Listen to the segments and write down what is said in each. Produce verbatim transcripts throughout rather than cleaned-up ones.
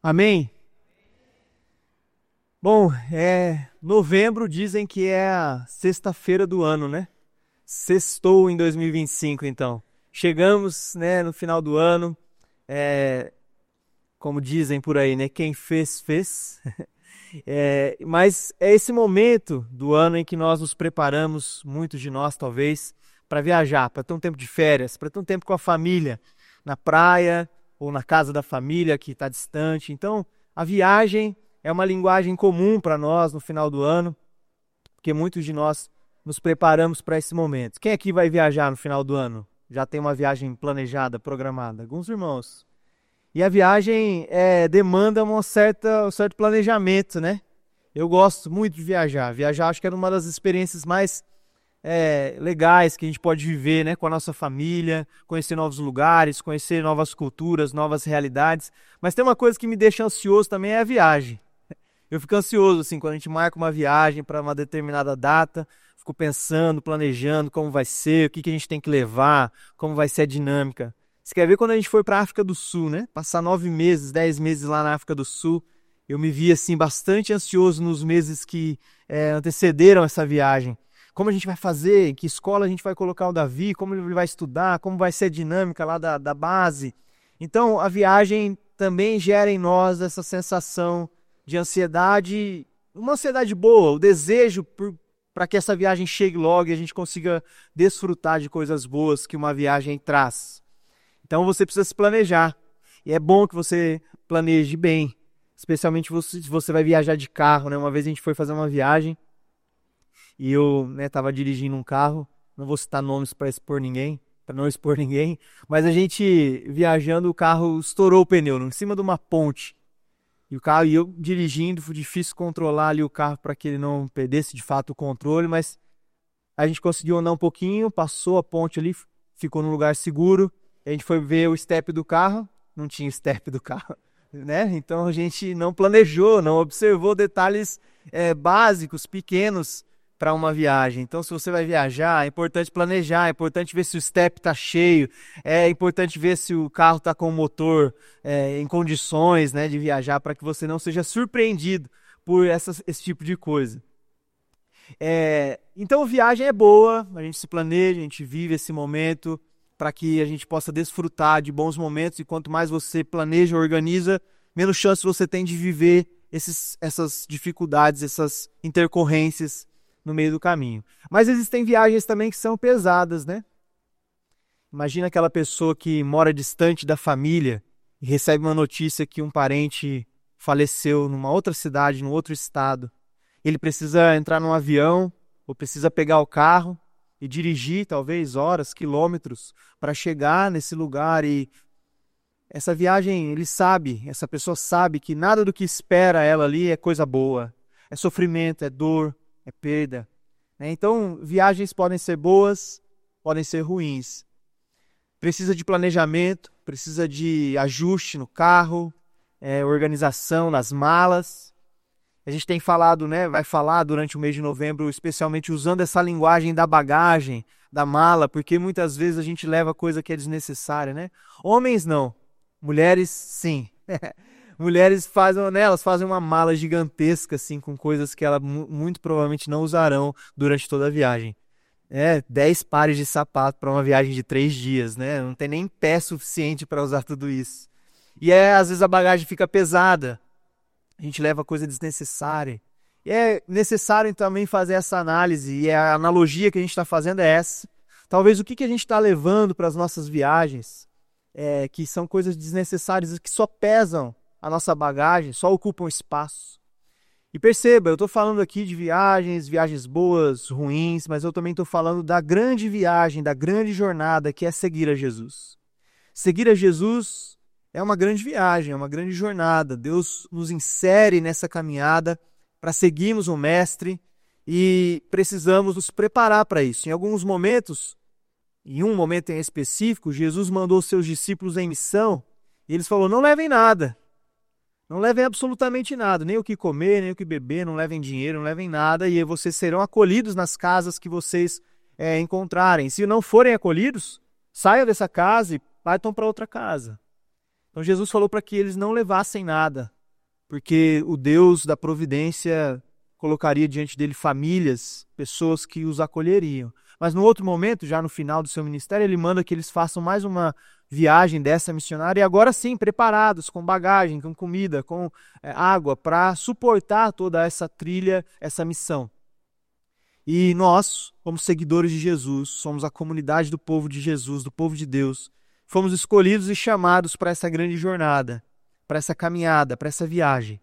Amém? Bom, é novembro dizem que é a sexta-feira do ano, né? Sextou em dois mil e vinte e cinco, então. Chegamos, né, no final do ano, é, como dizem por aí, né? Quem fez, fez. É, mas é esse momento do ano em que nós nos preparamos, muitos de nós talvez, para viajar, para ter um tempo de férias, para ter um tempo com a família, na praia ou na casa da família que está distante. Então, a viagem é uma linguagem comum para nós no final do ano, porque muitos de nós nos preparamos para esse momento. Quem aqui vai viajar no final do ano? Já tem uma viagem planejada, programada? Alguns irmãos. E a viagem é, demanda uma certa, um certo planejamento, né? Eu gosto muito de viajar. Viajar acho que é uma das experiências mais é, legais que a gente pode viver, né? Com a nossa família, conhecer novos lugares, conhecer novas culturas, novas realidades. Mas tem uma coisa que me deixa ansioso também, é a viagem. Eu fico ansioso, assim, quando a gente marca uma viagem para uma determinada data, fico pensando, planejando como vai ser, o que, que a gente tem que levar, como vai ser a dinâmica. Você quer ver quando a gente foi para a África do Sul, né? Passar nove meses, dez meses lá na África do Sul. Eu me vi, assim, bastante ansioso nos meses que é, antecederam essa viagem. Como a gente vai fazer, em que escola a gente vai colocar o Davi, como ele vai estudar, como vai ser a dinâmica lá da, da base. Então, a viagem também gera em nós essa sensação de ansiedade, uma ansiedade boa, o desejo para que essa viagem chegue logo e a gente consiga desfrutar de coisas boas que uma viagem traz. Então você precisa se planejar. E é bom que você planeje bem. Especialmente se você vai viajar de carro, né? Uma vez a gente foi fazer uma viagem e eu estava dirigindo um carro. Não vou citar nomes para expor ninguém, para não expor ninguém. Mas a gente viajando, o carro estourou o pneu em cima de uma ponte. E o carro, e eu dirigindo, foi difícil controlar ali o carro para que ele não perdesse de fato o controle. Mas a gente conseguiu andar um pouquinho, passou a ponte ali, ficou num lugar seguro. A gente foi ver o step do carro, não tinha step do carro, né? Então a gente não planejou, não observou detalhes é, básicos, pequenos para uma viagem. Então, se você vai viajar, é importante planejar, é importante ver se o step está cheio, é importante ver se o carro está com o motor é, em condições, né, de viajar, para que você não seja surpreendido por essas, esse tipo de coisa. É, então, a viagem é boa, a gente se planeja, a gente vive esse momento, para que a gente possa desfrutar de bons momentos, e quanto mais você planeja, organiza, menos chance você tem de viver esses, essas dificuldades, essas intercorrências no meio do caminho. Mas existem viagens também que são pesadas, né? Imagina aquela pessoa que mora distante da família e recebe uma notícia que um parente faleceu numa outra cidade, num outro estado. Ele precisa entrar num avião ou precisa pegar o carro e dirigir talvez horas, quilômetros para chegar nesse lugar. E essa viagem, ele sabe, essa pessoa sabe que nada do que espera ela ali é coisa boa. É sofrimento, é dor, é perda. Então, viagens podem ser boas, podem ser ruins. Precisa de planejamento, precisa de ajuste no carro, é, organização nas malas. A gente tem falado, né, vai falar durante o mês de novembro, especialmente usando essa linguagem da bagagem, da mala, porque muitas vezes a gente leva coisa que é desnecessária, né? Homens não, mulheres sim. Mulheres fazem, né, elas fazem uma mala gigantesca assim, com coisas que elas muito provavelmente não usarão durante toda a viagem. É, dez pares de sapato para uma viagem de três dias, né? Não tem nem pé suficiente para usar tudo isso. E é, às vezes a bagagem fica pesada. A gente leva coisa desnecessária. E é necessário também fazer essa análise, e a analogia que a gente está fazendo é essa. Talvez o que, que a gente está levando para as nossas viagens, é, que são coisas desnecessárias, que só pesam a nossa bagagem, só ocupam espaço. E perceba, eu estou falando aqui de viagens, viagens boas, ruins, mas eu também estou falando da grande viagem, da grande jornada que é seguir a Jesus. Seguir a Jesus é uma grande viagem, é uma grande jornada. Deus nos insere nessa caminhada para seguirmos o Mestre e precisamos nos preparar para isso. Em alguns momentos, em um momento em específico, Jesus mandou seus discípulos em missão e eles falaram, não levem nada, não levem absolutamente nada, nem o que comer, nem o que beber, não levem dinheiro, não levem nada, e vocês serão acolhidos nas casas que vocês é, encontrarem. Se não forem acolhidos, saiam dessa casa e partam para outra casa. Então Jesus falou para que eles não levassem nada, porque o Deus da providência colocaria diante dele famílias, pessoas que os acolheriam. Mas no outro momento, já no final do seu ministério, ele manda que eles façam mais uma viagem dessa missionária, e agora sim, preparados, com bagagem, com comida, com é, água, para suportar toda essa trilha, essa missão. E nós, como seguidores de Jesus, somos a comunidade do povo de Jesus, do povo de Deus, fomos escolhidos e chamados para essa grande jornada, para essa caminhada, para essa viagem.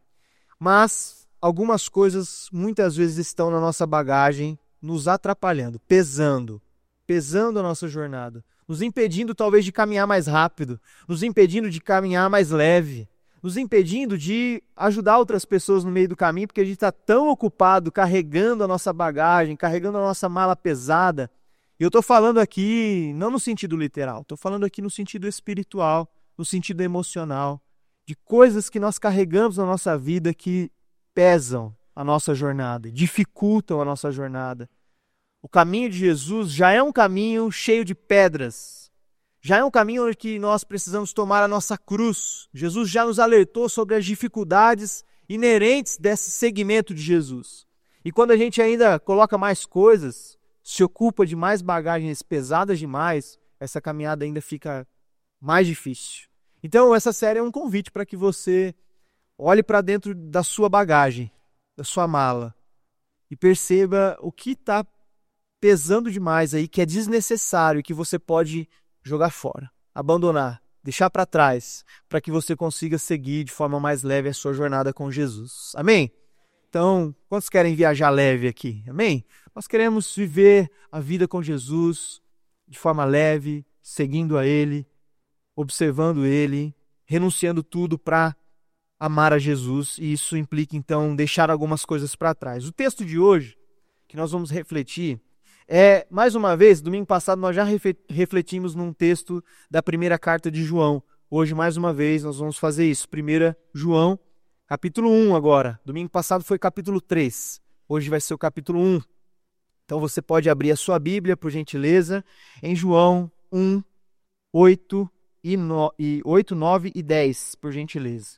Mas algumas coisas muitas vezes estão na nossa bagagem, nos atrapalhando, pesando, pesando a nossa jornada, nos impedindo talvez de caminhar mais rápido, nos impedindo de caminhar mais leve, nos impedindo de ajudar outras pessoas no meio do caminho, porque a gente está tão ocupado carregando a nossa bagagem, carregando a nossa mala pesada. E eu estou falando aqui não no sentido literal, estou falando aqui no sentido espiritual, no sentido emocional, de coisas que nós carregamos na nossa vida que pesam a nossa jornada, dificultam a nossa jornada. O caminho de Jesus já é um caminho cheio de pedras, já é um caminho onde que nós precisamos tomar a nossa cruz. Jesus já nos alertou sobre as dificuldades inerentes desse segmento de Jesus. E quando a gente ainda coloca mais coisas, se ocupa de mais bagagens pesadas demais, essa caminhada ainda fica mais difícil. Então essa série é um convite para que você olhe para dentro da sua bagagem, da sua mala, e perceba o que está pesando demais aí, que é desnecessário e que você pode jogar fora, abandonar, deixar para trás, para que você consiga seguir de forma mais leve a sua jornada com Jesus. Amém? Então, quantos querem viajar leve aqui? Amém? Nós queremos viver a vida com Jesus de forma leve, seguindo a Ele, observando Ele, renunciando tudo para amar a Jesus, e isso implica, então, deixar algumas coisas para trás. O texto de hoje, que nós vamos refletir, é, mais uma vez, domingo passado nós já refletimos num texto da primeira carta de João. Hoje, mais uma vez, nós vamos fazer isso. primeira João, capítulo um agora. Domingo passado foi capítulo três. Hoje vai ser o capítulo um. Então você pode abrir a sua Bíblia, por gentileza, em João um, oito, e oito, nove e dez, por gentileza.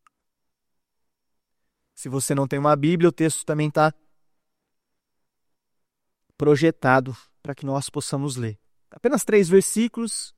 Se você não tem uma Bíblia, o texto também está projetado para que nós possamos ler. Apenas três versículos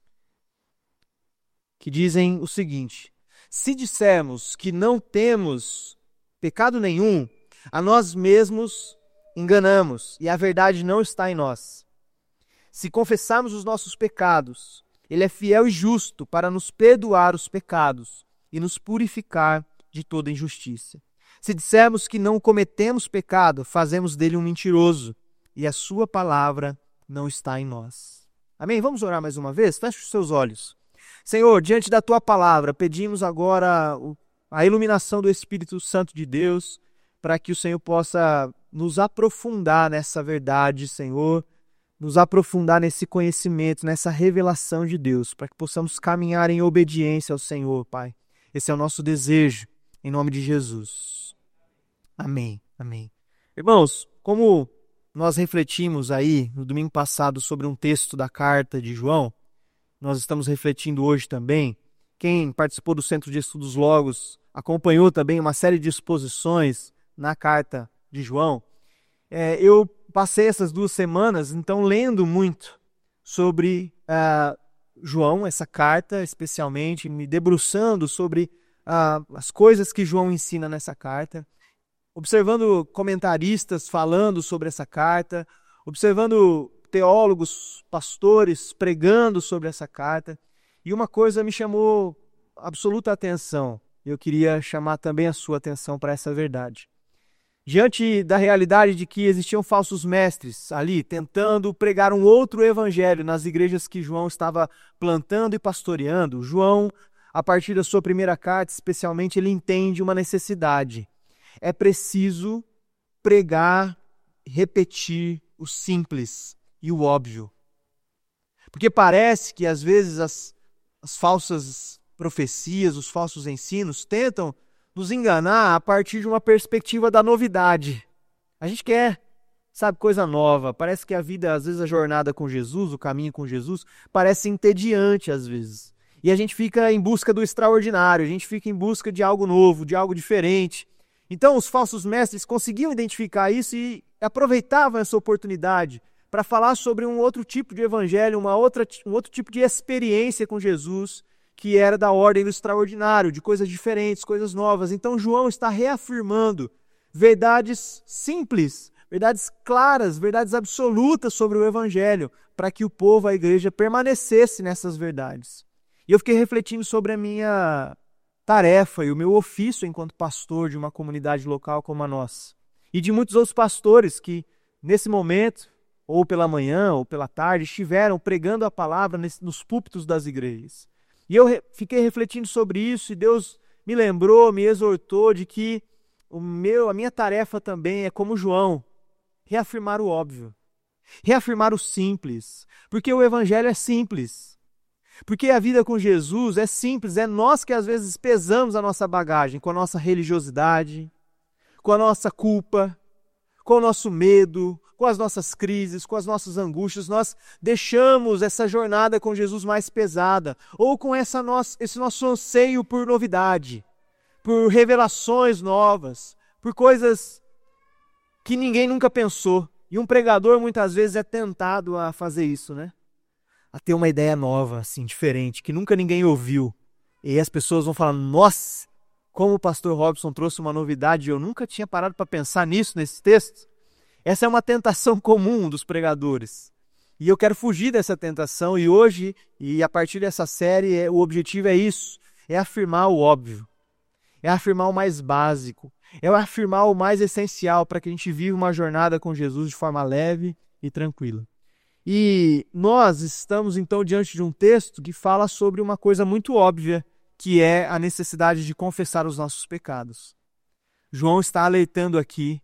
que dizem o seguinte: se dissermos que não temos pecado nenhum, a nós mesmos enganamos e a verdade não está em nós. Se confessarmos os nossos pecados, Ele é fiel e justo para nos perdoar os pecados e nos purificar de toda injustiça. Se dissermos que não cometemos pecado, fazemos dele um mentiroso e a sua palavra não está em nós. Amém? Vamos orar mais uma vez? Feche os seus olhos. Senhor, diante da tua palavra, pedimos agora a iluminação do Espírito Santo de Deus para que o Senhor possa nos aprofundar nessa verdade, Senhor, nos aprofundar nesse conhecimento, nessa revelação de Deus, para que possamos caminhar em obediência ao Senhor, Pai. Esse é o nosso desejo, em nome de Jesus. Amém, amém. Irmãos, como nós refletimos aí no domingo passado sobre um texto da carta de João, nós estamos refletindo hoje também. Quem participou do Centro de Estudos Logos acompanhou também uma série de exposições na carta de João. É, eu passei essas duas semanas, então, lendo muito sobre uh, João, essa carta especialmente, me debruçando sobre uh, as coisas que João ensina nessa carta, observando comentaristas falando sobre essa carta, observando teólogos, pastores pregando sobre essa carta, e uma coisa me chamou absoluta atenção. Eu queria chamar também a sua atenção para essa verdade. Diante da realidade de que existiam falsos mestres ali, tentando pregar um outro evangelho nas igrejas que João estava plantando e pastoreando, João, a partir da sua primeira carta, especialmente, ele entende uma necessidade. É preciso pregar, repetir o simples e o óbvio. Porque parece que, às vezes, as, as falsas profecias, os falsos ensinos tentam nos enganar a partir de uma perspectiva da novidade. A gente quer, sabe, coisa nova. Parece que a vida, às vezes, a jornada com Jesus, o caminho com Jesus, parece entediante às vezes. E a gente fica em busca do extraordinário, a gente fica em busca de algo novo, de algo diferente. Então os falsos mestres conseguiam identificar isso e aproveitavam essa oportunidade para falar sobre um outro tipo de evangelho, uma outra, um outro tipo de experiência com Jesus, que era da ordem do extraordinário, de coisas diferentes, coisas novas. Então João está reafirmando verdades simples, verdades claras, verdades absolutas sobre o evangelho, para que o povo, a igreja, permanecesse nessas verdades. E eu fiquei refletindo sobre a minha tarefa e o meu ofício enquanto pastor de uma comunidade local como a nossa. E de muitos outros pastores que, nesse momento, ou pela manhã, ou pela tarde, estiveram pregando a palavra nos púlpitos das igrejas. E eu fiquei refletindo sobre isso, e Deus me lembrou, me exortou de que o meu, a minha tarefa também é, como João, reafirmar o óbvio, reafirmar o simples, porque o evangelho é simples. Porque a vida com Jesus é simples, é nós que às vezes pesamos a nossa bagagem com a nossa religiosidade, com a nossa culpa, com o nosso medo, com as nossas crises, com as nossas angústias. Nós deixamos essa jornada com Jesus mais pesada, ou com essa nossa, esse nosso anseio por novidade, por revelações novas, por coisas que ninguém nunca pensou. E um pregador muitas vezes é tentado a fazer isso, né? A ter uma ideia nova, assim, diferente, que nunca ninguém ouviu. E as pessoas vão falar, nossa, como o pastor Robson trouxe uma novidade, eu nunca tinha parado para pensar nisso, nesse texto. Essa é uma tentação comum dos pregadores. E eu quero fugir dessa tentação, e hoje, e a partir dessa série, é, o objetivo é isso, é afirmar o óbvio, é afirmar o mais básico, é afirmar o mais essencial para que a gente viva uma jornada com Jesus de forma leve e tranquila. E nós estamos então diante de um texto que fala sobre uma coisa muito óbvia, que é a necessidade de confessar os nossos pecados. João está alertando aqui,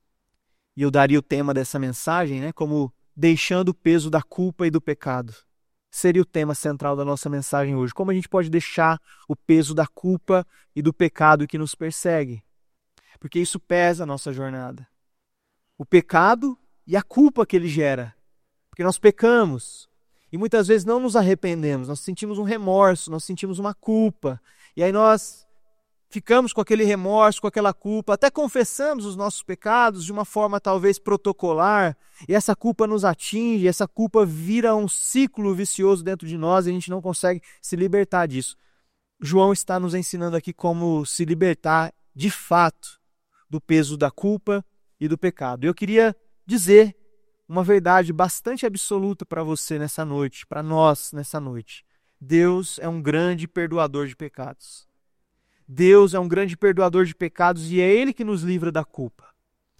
e eu daria o tema dessa mensagem, né, como deixando o peso da culpa e do pecado. Seria o tema central da nossa mensagem hoje. Como a gente pode deixar o peso da culpa e do pecado que nos persegue? Porque isso pesa a nossa jornada. O pecado e a culpa que ele gera. Porque nós pecamos e muitas vezes não nos arrependemos, nós sentimos um remorso, nós sentimos uma culpa. E aí nós ficamos com aquele remorso, com aquela culpa, até confessamos os nossos pecados de uma forma talvez protocolar, e essa culpa nos atinge, essa culpa vira um ciclo vicioso dentro de nós e a gente não consegue se libertar disso. João está nos ensinando aqui como se libertar de fato do peso da culpa e do pecado. Eu queria dizer uma verdade bastante absoluta para você nessa noite, para nós nessa noite. Deus é um grande perdoador de pecados. Deus é um grande perdoador de pecados e é Ele que nos livra da culpa.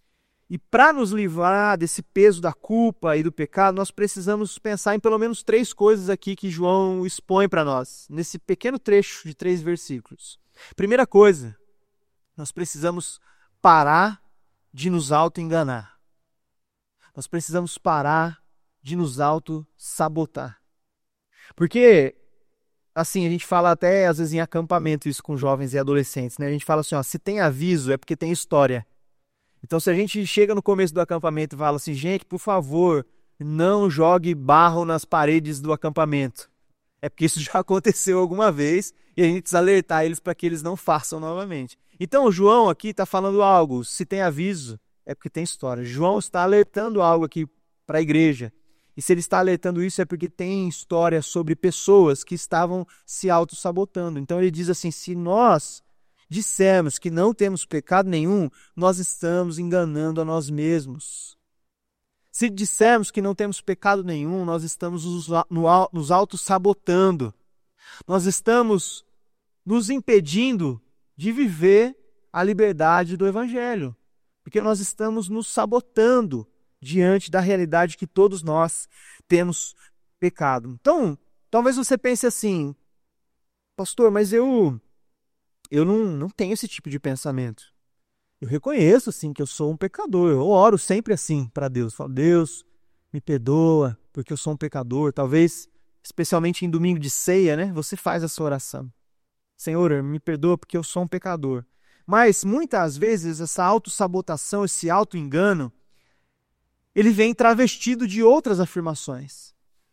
E para nos livrar desse peso da culpa e do pecado, nós precisamos pensar em pelo menos três coisas aqui que João expõe para nós, nesse pequeno trecho de três versículos. Primeira coisa, nós precisamos parar de nos auto-enganar. Nós precisamos parar de nos auto-sabotar. Porque, assim, a gente fala até às vezes em acampamento isso com jovens e adolescentes, né? A gente fala assim, ó, se tem aviso é porque tem história. Então se a gente chega no começo do acampamento e fala assim, gente, por favor, não jogue barro nas paredes do acampamento. É porque isso já aconteceu alguma vez e a gente precisa alertar eles para que eles não façam novamente. Então o João aqui está falando algo, se tem aviso é porque tem história. João está alertando algo aqui para a igreja. E se ele está alertando isso é porque tem história sobre pessoas que estavam se auto-sabotando. Então ele diz assim, se nós dissermos que não temos pecado nenhum, nós estamos enganando a nós mesmos. Se dissermos que não temos pecado nenhum, nós estamos nos auto-sabotando. Nós estamos nos impedindo de viver a liberdade do Evangelho. Porque nós estamos nos sabotando diante da realidade que todos nós temos pecado. Então, talvez você pense assim, pastor, mas eu, eu não, não tenho esse tipo de pensamento. Eu reconheço, sim, que eu sou um pecador. Eu oro sempre assim para Deus. Eu falo, Deus, me perdoa, porque eu sou um pecador. Talvez, especialmente em domingo de ceia, né? Você faz essa oração. Senhor, me perdoa porque eu sou um pecador. Mas, muitas vezes, essa autossabotação, esse auto-engano, ele vem travestido de outras afirmações.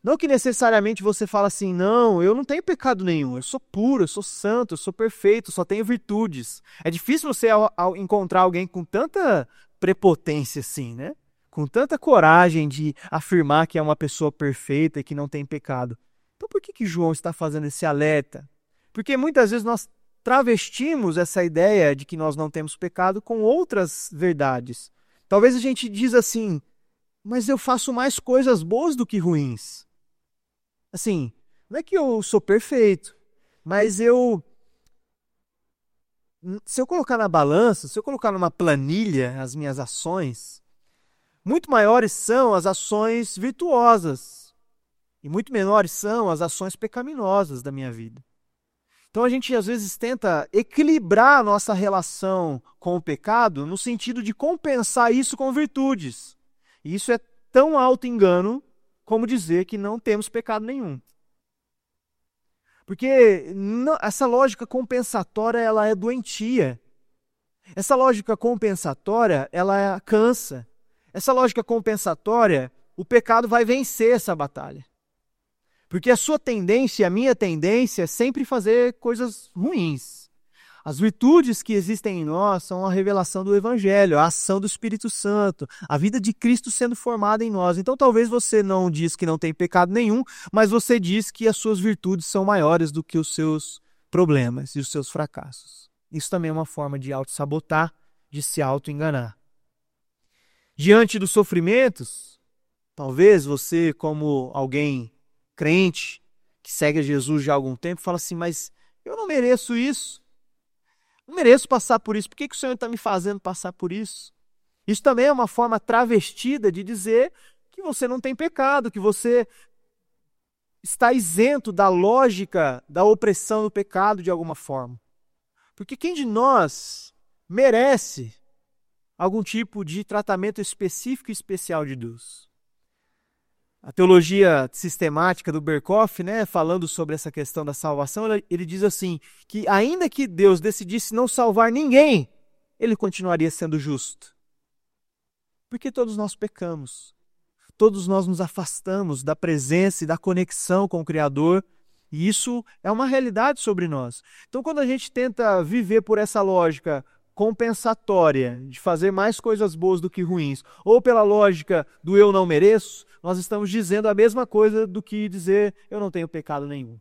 Não que necessariamente você fala assim, não, eu não tenho pecado nenhum, eu sou puro, eu sou santo, eu sou perfeito, só tenho virtudes. É difícil você ao, ao encontrar alguém com tanta prepotência assim, né? Com tanta coragem de afirmar que é uma pessoa perfeita e que não tem pecado. Então por que que João está fazendo esse alerta? Porque muitas vezes nós travestimos essa ideia de que nós não temos pecado com outras verdades. Talvez a gente diz assim, mas eu faço mais coisas boas do que ruins. Assim, não é que eu sou perfeito, mas eu, se eu colocar na balança, se eu colocar numa planilha as minhas ações, muito maiores são as ações virtuosas e muito menores são as ações pecaminosas da minha vida. Então a gente às vezes tenta equilibrar a nossa relação com o pecado no sentido de compensar isso com virtudes. E isso é tão auto-engano como dizer que não temos pecado nenhum. Porque não, essa lógica compensatória ela é doentia. Essa lógica compensatória ela cansa. Essa lógica compensatória, o pecado vai vencer essa batalha. Porque a sua tendência e a minha tendência é sempre fazer coisas ruins. As virtudes que existem em nós são a revelação do Evangelho, a ação do Espírito Santo, a vida de Cristo sendo formada em nós. Então talvez você não diz que não tem pecado nenhum, mas você diz que as suas virtudes são maiores do que os seus problemas e os seus fracassos. Isso também é uma forma de auto-sabotar, de se auto-enganar. Diante dos sofrimentos, talvez você, como alguém crente, que segue a Jesus já há algum tempo, fala assim, mas eu não mereço isso. Não mereço passar por isso. Por que que o Senhor está me fazendo passar por isso? Isso também é uma forma travestida de dizer que você não tem pecado, que você está isento da lógica da opressão do pecado de alguma forma. Porque quem de nós merece algum tipo de tratamento específico e especial de Deus? A teologia sistemática do Berkhoff, né, falando sobre essa questão da salvação, ele diz assim, que ainda que Deus decidisse não salvar ninguém, ele continuaria sendo justo. Porque todos nós pecamos. Todos nós nos afastamos da presença e da conexão com o Criador, e isso é uma realidade sobre nós. Então, quando a gente tenta viver por essa lógica compensatória, de fazer mais coisas boas do que ruins, ou pela lógica do eu não mereço, nós estamos dizendo a mesma coisa do que dizer eu não tenho pecado nenhum.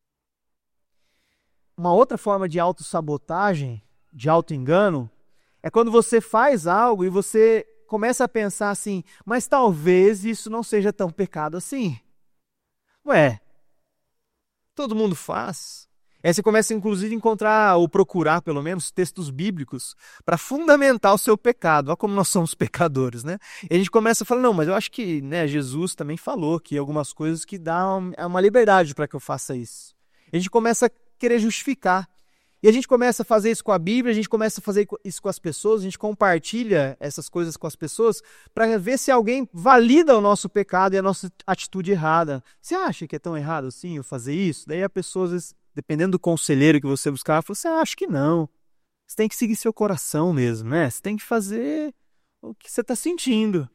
Uma outra forma de autossabotagem, de autoengano, é quando você faz algo e você começa a pensar assim, mas talvez isso não seja tão pecado assim. Ué, todo mundo faz. Aí você começa, inclusive, a encontrar, ou procurar, pelo menos, textos bíblicos para fundamentar o seu pecado. Olha como nós somos pecadores, né? E a gente começa a falar, não, mas eu acho que, né, Jesus também falou que algumas coisas que dão uma liberdade para que eu faça isso. E a gente começa a querer justificar. E a gente começa a fazer isso com a Bíblia, a gente começa a fazer isso com as pessoas, a gente compartilha essas coisas com as pessoas para ver se alguém valida o nosso pecado e a nossa atitude errada. Você acha que é tão errado assim eu fazer isso? Daí a pessoa, às vezes, dependendo do conselheiro que você buscar, fala assim, ah, acho que não. Você tem que seguir seu coração mesmo, né? Você tem que fazer o que você está sentindo.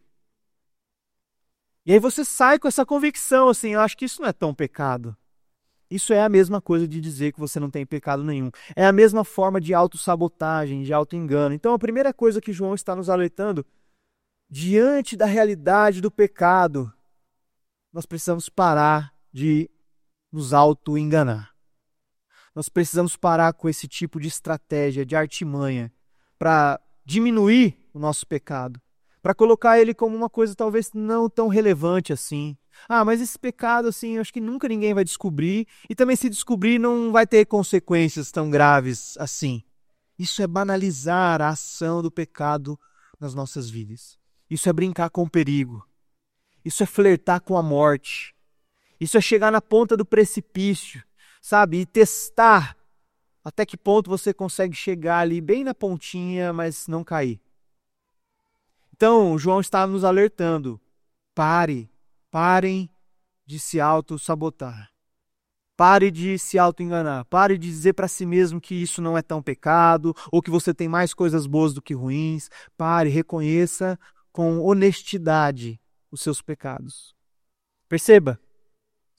E aí você sai com essa convicção, assim, eu acho que isso não é tão pecado. Isso é a mesma coisa de dizer que você não tem pecado nenhum. É a mesma forma de autossabotagem, de autoengano. Então a primeira coisa que João está nos alertando, diante da realidade do pecado, nós precisamos parar de nos autoenganar. Nós precisamos parar com esse tipo de estratégia, de artimanha, para diminuir o nosso pecado, para colocar ele como uma coisa talvez não tão relevante assim. Ah, mas esse pecado, assim, eu acho que nunca ninguém vai descobrir, e também se descobrir não vai ter consequências tão graves assim. Isso é banalizar a ação do pecado nas nossas vidas. Isso é brincar com o perigo. Isso é flertar com a morte. Isso é chegar na ponta do precipício, sabe? E testar até que ponto você consegue chegar ali bem na pontinha, mas não cair. Então, João está nos alertando. Pare, parem de se auto-sabotar. Pare de se auto-enganar. Pare de dizer para si mesmo que isso não é tão pecado, ou que você tem mais coisas boas do que ruins. Pare, reconheça com honestidade os seus pecados. Perceba,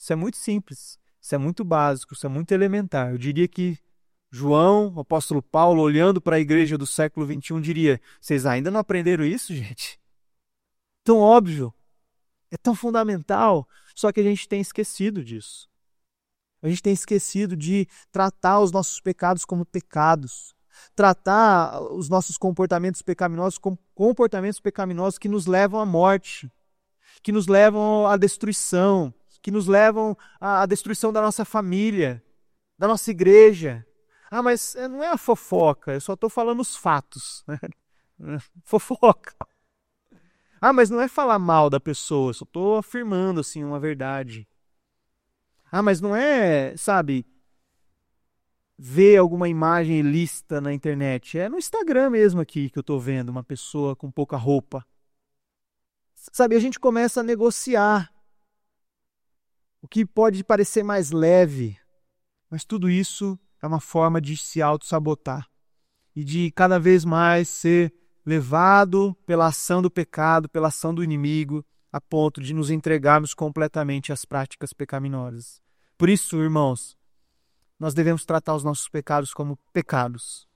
Isso é muito simples, isso é muito básico, isso é muito elementar. Eu diria que João, o apóstolo Paulo, olhando para a igreja do século vinte e um, diria: vocês ainda não aprenderam isso, gente? Tão óbvio, é tão fundamental, só que a gente tem esquecido disso. A gente tem esquecido de tratar os nossos pecados como pecados, tratar os nossos comportamentos pecaminosos como comportamentos pecaminosos que nos levam à morte, que nos levam à destruição, que nos levam à destruição da nossa família, da nossa igreja. Ah, mas não é a fofoca, eu só estou falando os fatos. Fofoca. Ah, mas não é falar mal da pessoa, eu só estou afirmando assim uma verdade. Ah, mas não é, sabe, ver alguma imagem ilícita na internet. É no Instagram mesmo aqui que eu estou vendo uma pessoa com pouca roupa. Sabe, a gente começa a negociar o que pode parecer mais leve, mas tudo isso é uma forma de se auto-sabotar e de cada vez mais ser levado pela ação do pecado, pela ação do inimigo, a ponto de nos entregarmos completamente às práticas pecaminosas. Por isso, irmãos, nós devemos tratar os nossos pecados como pecados.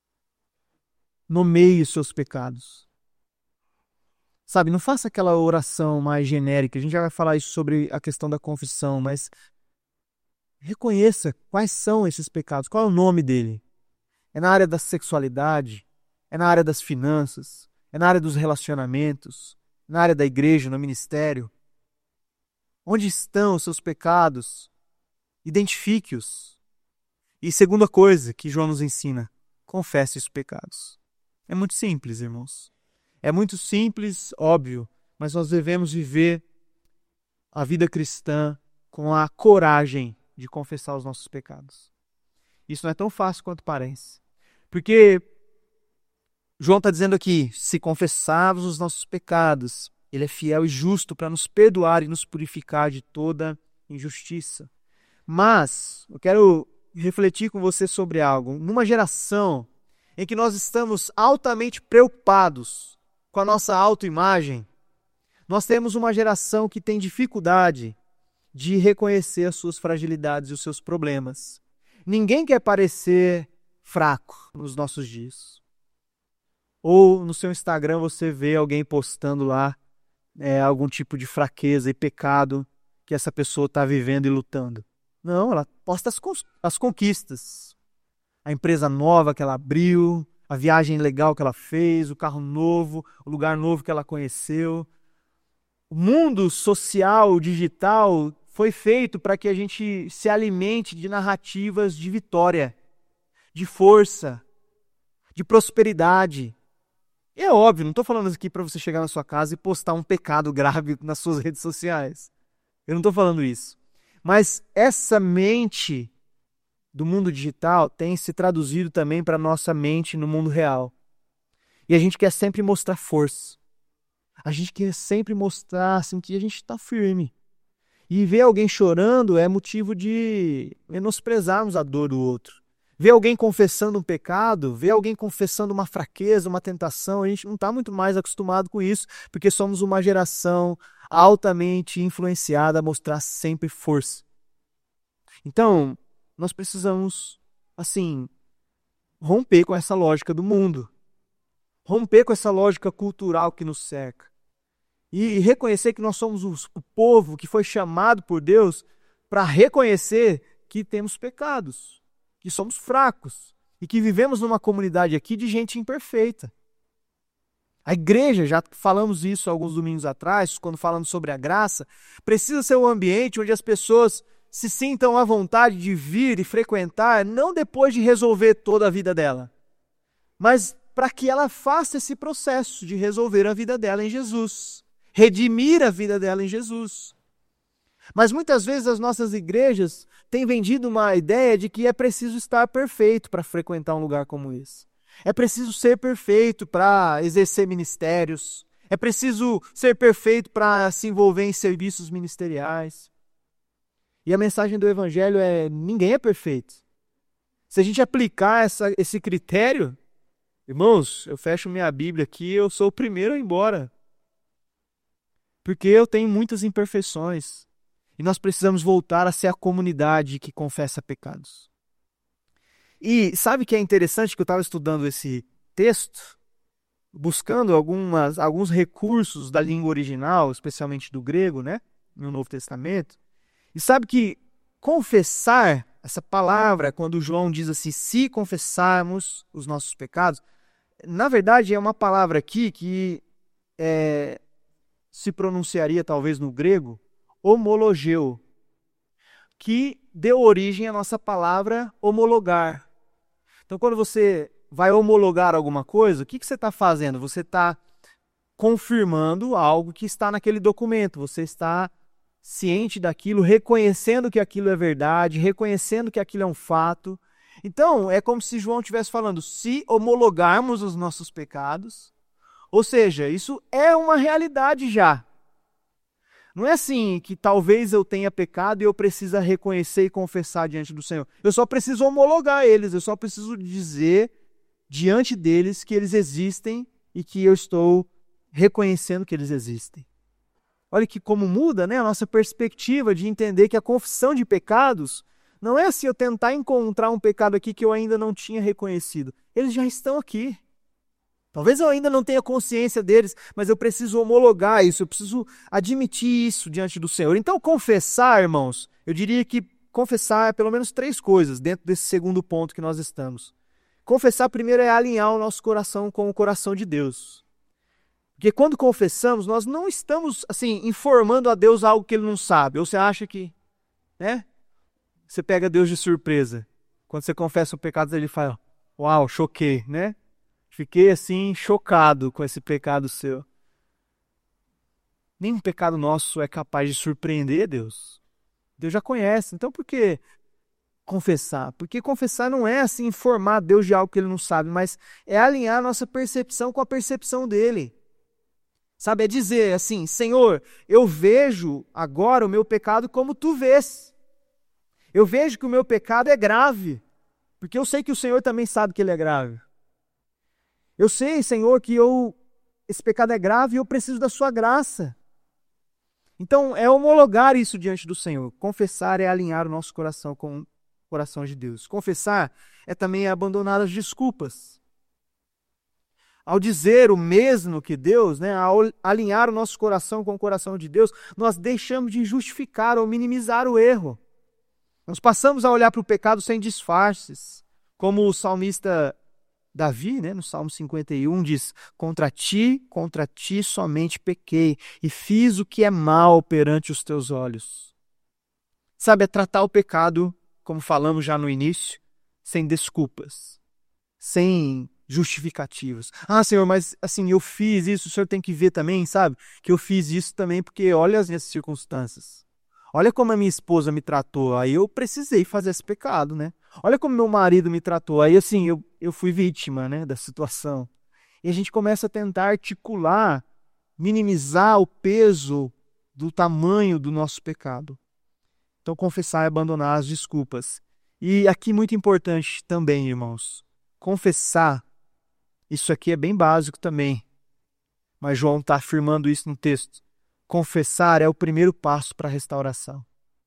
Nomeie os seus pecados. Sabe, não faça aquela oração mais genérica, a gente já vai falar isso sobre a questão da confissão, mas reconheça quais são esses pecados, qual é o nome dele. É na área da sexualidade, é na área das finanças, é na área dos relacionamentos, é na área da igreja, no ministério. Onde estão os seus pecados? Identifique-os. E segunda coisa que João nos ensina, confesse os pecados. É muito simples, irmãos. É muito simples, óbvio, mas nós devemos viver a vida cristã com a coragem de confessar os nossos pecados. Isso não é tão fácil quanto parece. Porque João está dizendo aqui, se confessarmos os nossos pecados, Ele é fiel e justo para nos perdoar e nos purificar de toda injustiça. Mas eu quero refletir com você sobre algo. Numa geração em que nós estamos altamente preocupados com a nossa autoimagem, nós temos uma geração que tem dificuldade de reconhecer as suas fragilidades e os seus problemas. Ninguém quer parecer fraco nos nossos dias. Ou no seu Instagram você vê alguém postando lá é, algum tipo de fraqueza e pecado que essa pessoa está vivendo e lutando. Não, ela posta as, as conquistas. A empresa nova que ela abriu, a viagem legal que ela fez, o carro novo, o lugar novo que ela conheceu. O mundo social, digital, foi feito para que a gente se alimente de narrativas de vitória, de força, de prosperidade. E é óbvio, não estou falando aqui para você chegar na sua casa e postar um pecado grave nas suas redes sociais. Eu não estou falando isso. Mas essa mente do mundo digital tem se traduzido também para a nossa mente no mundo real. E a gente quer sempre mostrar força. A gente quer sempre mostrar assim, que a gente está firme. E ver alguém chorando é motivo de menosprezarmos a dor do outro. Ver alguém confessando um pecado, ver alguém confessando uma fraqueza, uma tentação, a gente não está muito mais acostumado com isso, porque somos uma geração altamente influenciada a mostrar sempre força. Então, nós precisamos, assim, romper com essa lógica do mundo. Romper com essa lógica cultural que nos cerca. E reconhecer que nós somos o povo que foi chamado por Deus para reconhecer que temos pecados, que somos fracos e que vivemos numa comunidade aqui de gente imperfeita. A igreja, já falamos isso alguns domingos atrás, quando falamos sobre a graça, precisa ser um ambiente onde as pessoas se sintam à vontade de vir e frequentar, não depois de resolver toda a vida dela, mas para que ela faça esse processo de resolver a vida dela em Jesus, redimir a vida dela em Jesus. Mas muitas vezes as nossas igrejas têm vendido uma ideia de que é preciso estar perfeito para frequentar um lugar como esse. É preciso ser perfeito para exercer ministérios. É preciso ser perfeito para se envolver em serviços ministeriais. E a mensagem do Evangelho é: ninguém é perfeito. Se a gente aplicar essa, esse critério, irmãos, eu fecho minha Bíblia aqui, eu sou o primeiro a ir embora. Porque eu tenho muitas imperfeições. E nós precisamos voltar a ser a comunidade que confessa pecados. E sabe o que é interessante que eu estava estudando esse texto, buscando algumas, alguns recursos da língua original, especialmente do grego, né, no Novo Testamento. E sabe que confessar, essa palavra, quando João diz assim, se confessarmos os nossos pecados, na verdade é uma palavra aqui que é, se pronunciaria talvez no grego, homologeu, que deu origem à nossa palavra homologar. Então, quando você vai homologar alguma coisa, o que, que você está fazendo? Você está confirmando algo que está naquele documento. Você está ciente daquilo, reconhecendo que aquilo é verdade, reconhecendo que aquilo é um fato. Então, é como se João estivesse falando, se homologarmos os nossos pecados, ou seja, isso é uma realidade já. Não é assim que talvez eu tenha pecado e eu precisa reconhecer e confessar diante do Senhor. Eu só preciso homologar eles, eu só preciso dizer diante deles que eles existem e que eu estou reconhecendo que eles existem. Olha que como muda, né, a nossa perspectiva de entender que a confissão de pecados não é assim eu tentar encontrar um pecado aqui que eu ainda não tinha reconhecido. Eles já estão aqui. Talvez eu ainda não tenha consciência deles, mas eu preciso homologar isso, eu preciso admitir isso diante do Senhor. Então, confessar, irmãos, eu diria que confessar é pelo menos três coisas dentro desse segundo ponto que nós estamos. Confessar, primeiro, é alinhar o nosso coração com o coração de Deus. Porque quando confessamos, nós não estamos, assim, informando a Deus algo que Ele não sabe. Ou você acha que, né? Você pega Deus de surpresa. Quando você confessa o pecado, Ele fala, uau, choquei, né? Fiquei assim, chocado com esse pecado seu. Nenhum pecado nosso é capaz de surpreender Deus. Deus já conhece. Então por que confessar? Porque confessar não é assim informar Deus de algo que Ele não sabe, mas é alinhar a nossa percepção com a percepção dEle. Sabe, é dizer assim, Senhor, eu vejo agora o meu pecado como Tu vês. Eu vejo que o meu pecado é grave, porque eu sei que o Senhor também sabe que ele é grave. Eu sei, Senhor, que eu, esse pecado é grave e eu preciso da sua graça. Então, é homologar isso diante do Senhor. Confessar é alinhar o nosso coração com o coração de Deus. Confessar é também abandonar as desculpas. Ao dizer o mesmo que Deus, né, ao alinhar o nosso coração com o coração de Deus, nós deixamos de justificar ou minimizar o erro. Nós passamos a olhar para o pecado sem disfarces, como o salmista Davi, né, no Salmo cinquenta e um, diz, contra ti, contra ti somente pequei, e fiz o que é mal perante os teus olhos. Sabe, é tratar o pecado, como falamos já no início, sem desculpas, sem justificativas. Ah, Senhor, mas assim, eu fiz isso, o Senhor tem que ver também, sabe, que eu fiz isso também porque olha as minhas circunstâncias. Olha como a minha esposa me tratou, aí eu precisei fazer esse pecado, né? Olha como meu marido me tratou, aí assim, eu, eu fui vítima, né, da situação. E a gente começa a tentar articular, minimizar o peso do tamanho do nosso pecado. Então, confessar é abandonar as desculpas. E aqui muito importante também, irmãos, confessar, isso aqui é bem básico também, mas João está afirmando isso no texto. Confessar é o primeiro passo para a restauração.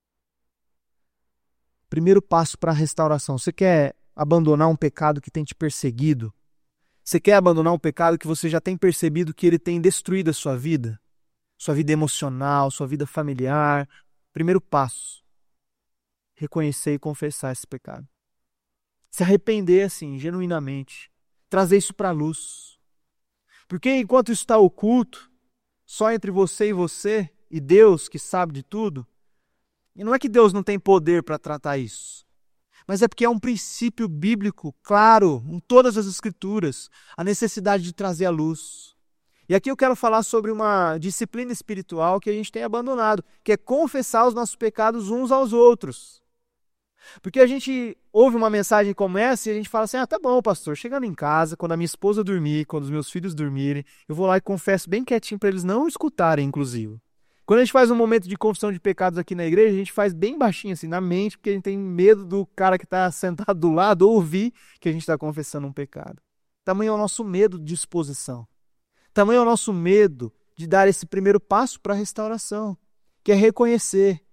Primeiro passo para a restauração. Você quer abandonar um pecado que tem te perseguido? Você quer abandonar um pecado que você já tem percebido que ele tem destruído a sua vida? Sua vida emocional, sua vida familiar. Primeiro passo. Reconhecer e confessar esse pecado. Se arrepender assim, genuinamente. Trazer isso para a luz. Porque enquanto isso está oculto, só entre você e você, e Deus que sabe de tudo, e não é que Deus não tem poder para tratar isso, mas é porque é um princípio bíblico claro em todas as Escrituras, a necessidade de trazer a luz. E aqui eu quero falar sobre uma disciplina espiritual que a gente tem abandonado, que é confessar os nossos pecados uns aos outros. Porque a gente ouve uma mensagem como essa e a gente fala assim, ah, tá bom, pastor, chegando em casa, quando a minha esposa dormir, quando os meus filhos dormirem, eu vou lá e confesso bem quietinho para eles não escutarem, inclusive. Quando a gente faz um momento de confissão de pecados aqui na igreja, a gente faz bem baixinho, assim, na mente, porque a gente tem medo do cara que está sentado do lado ouvir que a gente está confessando um pecado. Tamanho é o nosso medo de exposição. Tamanho é o nosso medo de dar esse primeiro passo para a restauração, que é reconhecer.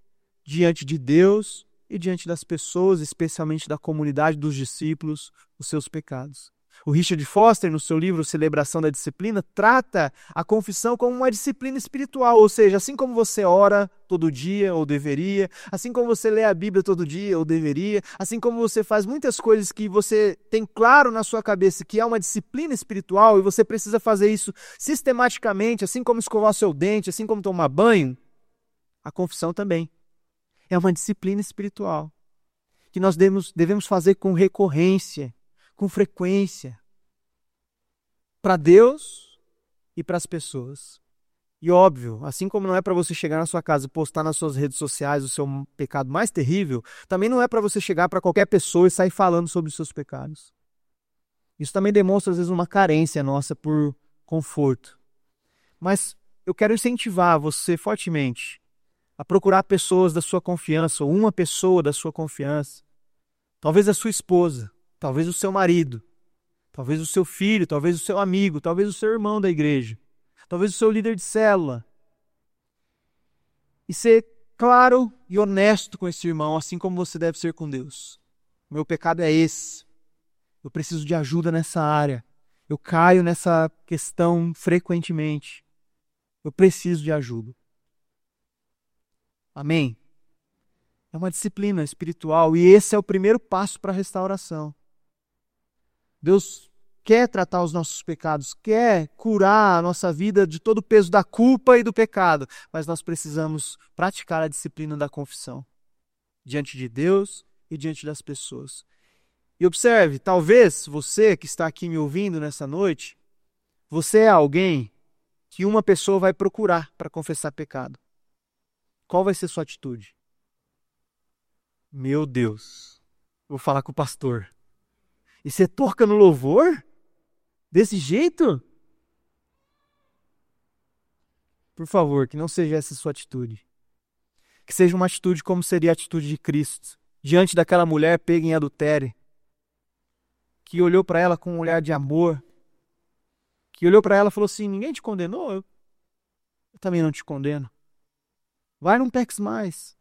diante de Deus e diante das pessoas, especialmente da comunidade dos discípulos, os seus pecados. O Richard Foster, no seu livro Celebração da Disciplina, trata a confissão como uma disciplina espiritual, ou seja, assim como você ora todo dia, ou deveria, assim como você lê a Bíblia todo dia, ou deveria, assim como você faz muitas coisas que você tem claro na sua cabeça que é uma disciplina espiritual e você precisa fazer isso sistematicamente, assim como escovar seu dente, assim como tomar banho, a confissão também é uma disciplina espiritual que nós devemos, devemos fazer com recorrência, com frequência, para Deus e para as pessoas. E óbvio, assim como não é para você chegar na sua casa e postar nas suas redes sociais o seu pecado mais terrível, também não é para você chegar para qualquer pessoa e sair falando sobre os seus pecados. Isso também demonstra, às vezes, uma carência nossa por conforto. Mas eu quero incentivar você fortemente a procurar pessoas da sua confiança, ou uma pessoa da sua confiança, talvez a sua esposa, talvez o seu marido, talvez o seu filho, talvez o seu amigo, talvez o seu irmão da igreja, talvez o seu líder de célula. E ser claro e honesto com esse irmão, assim como você deve ser com Deus. O meu pecado é esse. Eu preciso de ajuda nessa área. Eu caio nessa questão frequentemente. Eu preciso de ajuda. Amém? É uma disciplina espiritual e esse é o primeiro passo para a restauração. Deus quer tratar os nossos pecados, quer curar a nossa vida de todo o peso da culpa e do pecado, mas nós precisamos praticar a disciplina da confissão diante de Deus e diante das pessoas. E observe, talvez você que está aqui me ouvindo nessa noite, você é alguém que uma pessoa vai procurar para confessar pecado. Qual vai ser sua atitude? Meu Deus, vou falar com o pastor. E você toca no louvor? Desse jeito? Por favor, que não seja essa a sua atitude. Que seja uma atitude como seria a atitude de Cristo, diante daquela mulher pega em adultério, que olhou para ela com um olhar de amor, que olhou para ela e falou assim, ninguém te condenou? Eu, eu também não te condeno. Vai, não peques mais.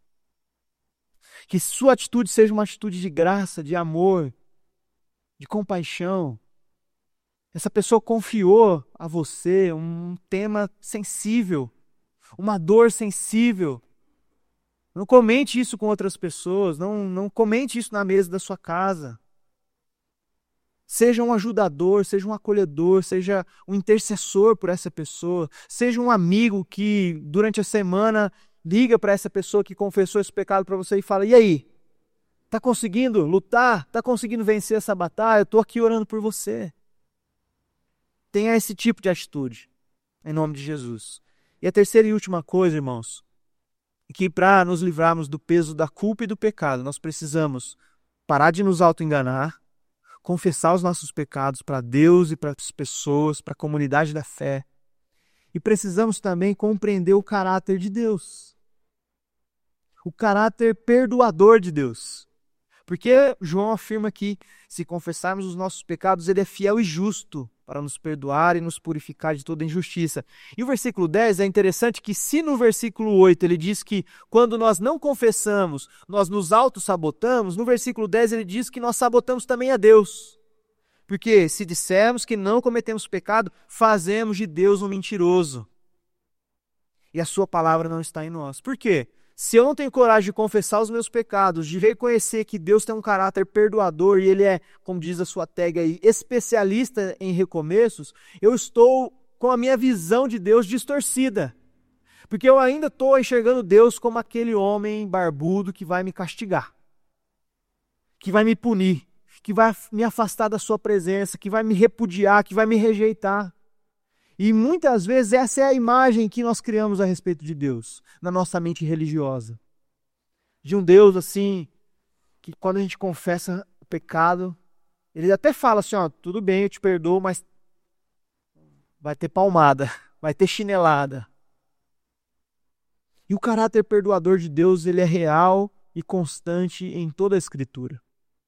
Que sua atitude seja uma atitude de graça, de amor, de compaixão. Essa pessoa confiou a você um tema sensível, uma dor sensível. Não comente isso com outras pessoas, não, não comente isso na mesa da sua casa. Seja um ajudador, seja um acolhedor, seja um intercessor por essa pessoa, seja um amigo que durante a semana liga para essa pessoa que confessou esse pecado para você e fala, e aí? Está conseguindo lutar? Está conseguindo vencer essa batalha? Eu estou aqui orando por você. Tenha esse tipo de atitude, em nome de Jesus. E a terceira e última coisa, irmãos, é que para nos livrarmos do peso da culpa e do pecado, nós precisamos parar de nos auto-enganar, confessar os nossos pecados para Deus e para as pessoas, para a comunidade da fé. E precisamos também compreender o caráter de Deus. O caráter perdoador de Deus. Porque João afirma que, se confessarmos os nossos pecados, Ele é fiel e justo para nos perdoar e nos purificar de toda injustiça. E o versículo dez é interessante que, se no versículo oito ele diz que quando nós não confessamos, nós nos auto-sabotamos, no versículo dez ele diz que nós sabotamos também a Deus. Porque se dissermos que não cometemos pecado, fazemos de Deus um mentiroso. E a sua palavra não está em nós. Por quê? Se eu não tenho coragem de confessar os meus pecados, de reconhecer que Deus tem um caráter perdoador e Ele é, como diz a sua tag aí, especialista em recomeços, eu estou com a minha visão de Deus distorcida. Porque eu ainda estou enxergando Deus como aquele homem barbudo que vai me castigar, que vai me punir, que vai me afastar da sua presença, que vai me repudiar, que vai me rejeitar. E muitas vezes essa é a imagem que nós criamos a respeito de Deus, na nossa mente religiosa. De um Deus assim, que quando a gente confessa o pecado, Ele até fala assim, ó, tudo bem, eu te perdoo, mas vai ter palmada, vai ter chinelada. E o caráter perdoador de Deus, ele é real e constante em toda a Escritura.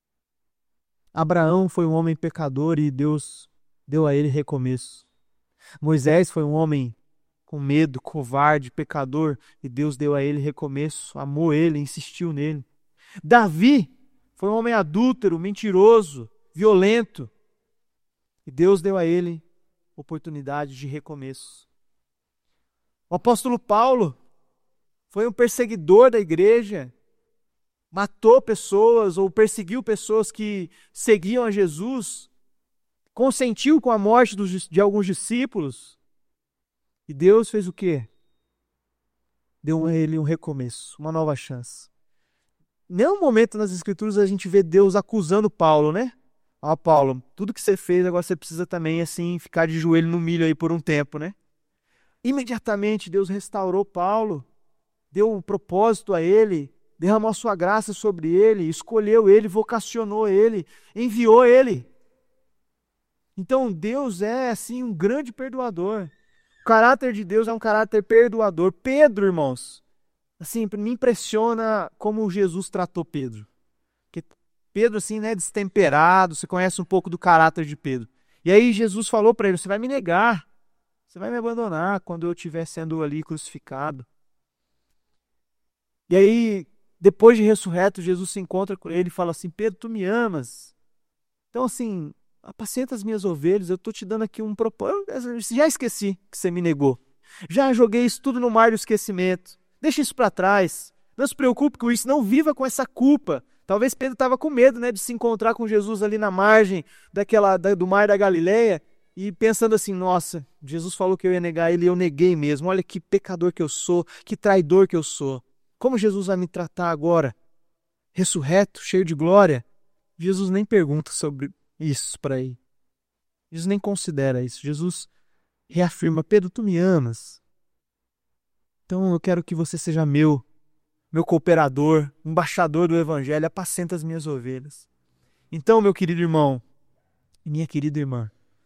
Abraão foi um homem pecador e Deus deu a ele recomeço. Moisés foi um homem com medo, covarde, pecador, e Deus deu a ele recomeço, amou ele, insistiu nele. Davi foi um homem adúltero, mentiroso, violento, e Deus deu a ele oportunidade de recomeço. O apóstolo Paulo foi um perseguidor da igreja, matou pessoas ou perseguiu pessoas que seguiam a Jesus, consentiu com a morte dos, de alguns discípulos. E Deus fez o quê? Deu a ele um recomeço, uma nova chance. Em nenhum momento nas Escrituras a gente vê Deus acusando Paulo, né? Ó, Paulo, tudo que você fez, agora você precisa também, assim, ficar de joelho no milho aí por um tempo, né? Imediatamente Deus restaurou Paulo, deu um propósito a ele, derramou sua graça sobre ele, escolheu ele, vocacionou ele, enviou ele. Então Deus é, assim, um grande perdoador. O caráter de Deus é um caráter perdoador. Pedro, irmãos, assim, me impressiona como Jesus tratou Pedro. Porque Pedro, assim, né, destemperado, você conhece um pouco do caráter de Pedro. E aí Jesus falou para ele, você vai me negar, você vai me abandonar quando eu estiver sendo ali crucificado. E aí, depois de ressurreto, Jesus se encontra com ele e fala assim, Pedro, tu me amas? Então, assim, apacenta as minhas ovelhas, eu estou te dando aqui um propósito. Eu já esqueci que você me negou. Já joguei isso tudo no mar do esquecimento. Deixa isso para trás. Não se preocupe com isso, não viva com essa culpa. Talvez Pedro estava com medo, né, de se encontrar com Jesus ali na margem daquela, da, do mar da Galileia e pensando assim, nossa, Jesus falou que eu ia negar ele e eu neguei mesmo. Olha que pecador que eu sou, que traidor que eu sou. Como Jesus vai me tratar agora? Ressurreto, cheio de glória? Jesus nem pergunta sobre isso para ele. Jesus nem considera isso. Jesus reafirma, Pedro, tu me amas. Então eu quero que você seja meu, meu cooperador, embaixador do Evangelho, apacenta as minhas ovelhas. Então, meu querido irmão e minha querida irmã,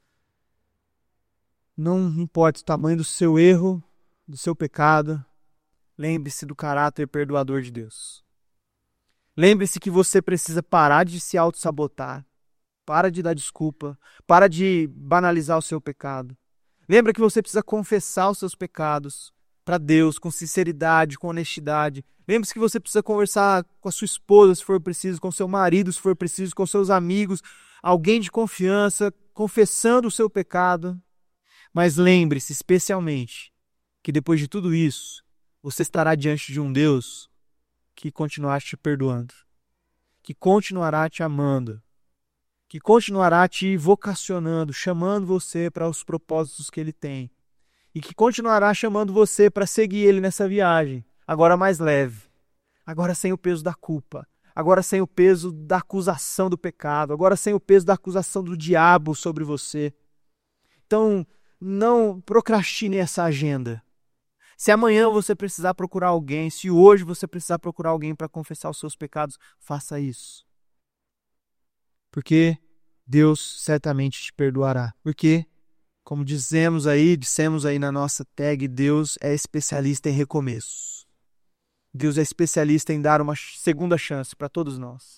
não importa o tamanho do seu erro, do seu pecado, lembre-se do caráter perdoador de Deus. Lembre-se que você precisa parar de se auto-sabotar. Para de dar desculpa. Para de banalizar o seu pecado. Lembra que você precisa confessar os seus pecados para Deus com sinceridade, com honestidade. Lembre-se que você precisa conversar com a sua esposa, se for preciso, com seu marido, se for preciso, com seus amigos, alguém de confiança, confessando o seu pecado. Mas lembre-se especialmente que depois de tudo isso, você estará diante de um Deus que continuará te perdoando, que continuará te amando, que continuará te vocacionando, chamando você para os propósitos que Ele tem, e que continuará chamando você para seguir Ele nessa viagem, agora mais leve, agora sem o peso da culpa, agora sem o peso da acusação do pecado, agora sem o peso da acusação do diabo sobre você. Então, não procrastine essa agenda. Se amanhã você precisar procurar alguém, se hoje você precisar procurar alguém para confessar os seus pecados, faça isso. Porque Deus certamente te perdoará. Porque, como dizemos aí, dissemos aí na nossa tag, Deus é especialista em recomeços. Deus é especialista em dar uma segunda chance para todos nós.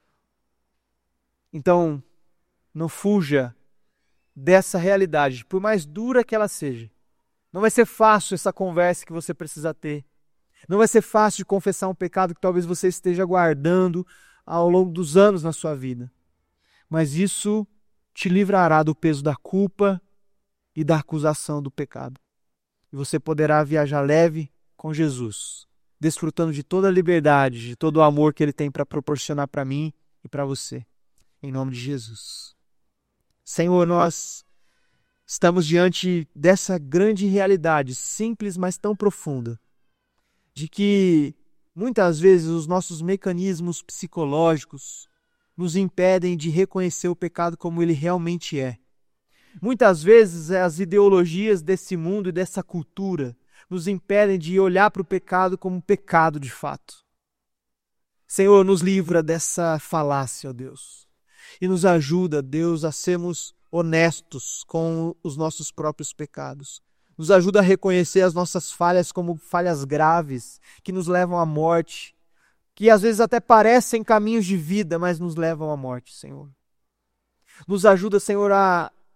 Então, não fuja dessa realidade, por mais dura que ela seja. Não vai ser fácil essa conversa que você precisa ter. Não vai ser fácil de confessar um pecado que talvez você esteja guardando ao longo dos anos na sua vida. Mas isso te livrará do peso da culpa e da acusação do pecado. E você poderá viajar leve com Jesus, desfrutando de toda a liberdade, de todo o amor que Ele tem para proporcionar para mim e para você. Em nome de Jesus. Senhor, nós estamos diante dessa grande realidade, simples, mas tão profunda, de que muitas vezes os nossos mecanismos psicológicos nos impedem de reconhecer o pecado como ele realmente é. Muitas vezes as ideologias desse mundo e dessa cultura nos impedem de olhar para o pecado como pecado de fato. Senhor, nos livra dessa falácia, ó Deus, e nos ajuda, Deus, a sermos honestos com os nossos próprios pecados. Nos ajuda a reconhecer as nossas falhas como falhas graves, que nos levam à morte, que às vezes até parecem caminhos de vida, mas nos levam à morte, Senhor. Nos ajuda, Senhor, a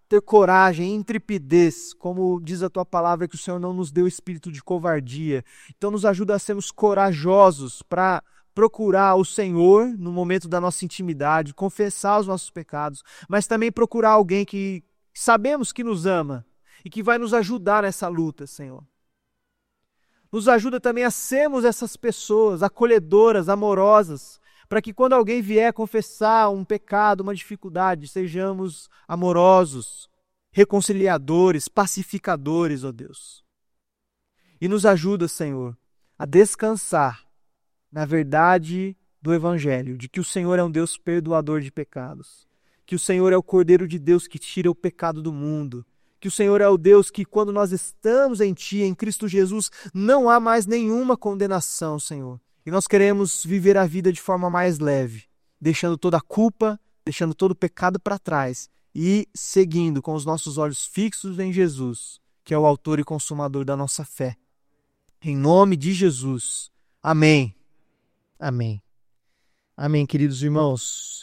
ter coragem, intrepidez, como diz a tua palavra que o Senhor não nos deu espírito de covardia. Então nos ajuda a sermos corajosos para procurar o Senhor no momento da nossa intimidade, confessar os nossos pecados, mas também procurar alguém que sabemos que nos ama e que vai nos ajudar nessa luta, Senhor. Nos ajuda também a sermos essas pessoas acolhedoras, amorosas, para que quando alguém vier confessar um pecado, uma dificuldade, sejamos amorosos, reconciliadores, pacificadores, ó Deus. E nos ajuda, Senhor, a descansar na verdade do Evangelho, de que o Senhor é um Deus perdoador de pecados, que o Senhor é o Cordeiro de Deus que tira o pecado do mundo, que o Senhor é o Deus que, quando nós estamos em Ti, em Cristo Jesus, não há mais nenhuma condenação, Senhor. E nós queremos viver a vida de forma mais leve, deixando toda a culpa, deixando todo o pecado para trás e seguindo com os nossos olhos fixos em Jesus, que é o autor e consumador da nossa fé. Em nome de Jesus. Amém. Amém. Amém, queridos irmãos.